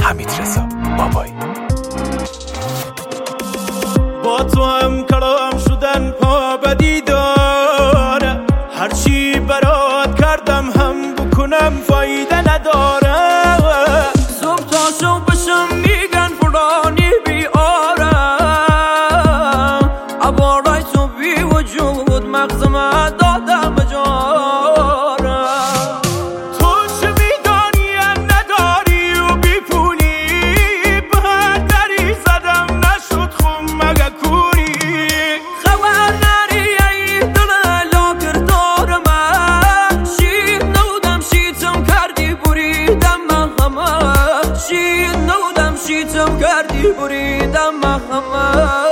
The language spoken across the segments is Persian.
حمیدرضا بابایی. با تو هم کلام شدن پا بدی داره، هرچی برات کردم هم بکنم فایده نداره. صبح تا شب بشم میگن فلانی بیارم، عبارای تو بی وجود مغزم دادم بجارم. تو چه میدانی نداری و بی پولی، به هر دری زدم نشد خون مگه کوری. خبر نری ای دل لا کردار من، شید نودم شیتم کردی بریدم من همه. شید نودم شیتم کردی بریدم من همه.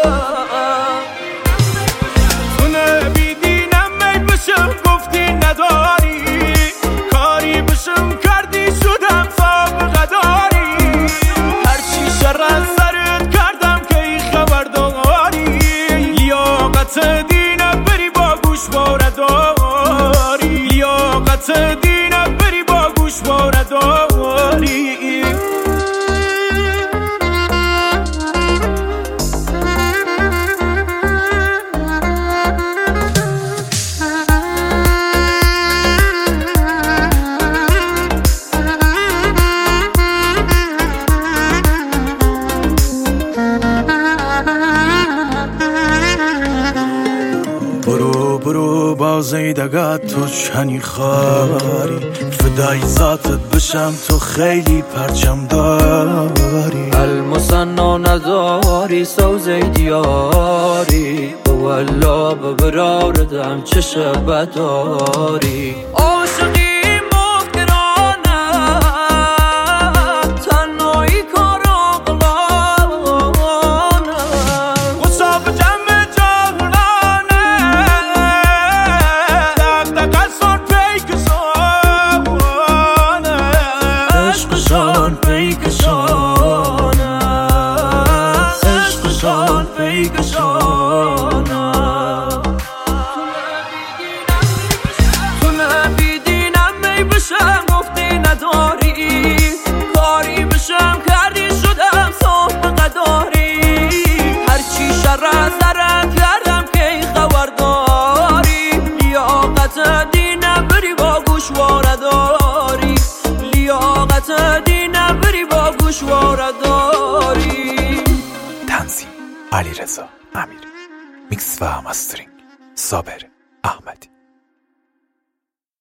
تو نبیدینم می بشم گفتی نداری، کاری بشم کردی شدم سابقه داری. هرچی شر از سرت کردم که ای خبر داری، لیاقت دینه بری با گوش باره داری. لیاقت دینه بری با گوش باره داری. برو بازی دگت تو چنی خاری، فدای ذاتت بشم تو خیلی پرچم داری. المصنا نداری سوزی دیاری، والله ببراردم چه شبه داری. عاشقی عشقشان پیکشانه، عشقشان پیکشانه. تو نبیدینم می بشم گفتی نداری، کاری بشم کردی شدم سابقه داری. هرچی شر از سرت کردم که ای خبر داری، لیاقت دینه بری با گوشواره داری. لیاقت دینه بری با گوشواره داری. تنظیم علیرضا امیری، میکس و مسترینگ صابر احمدی.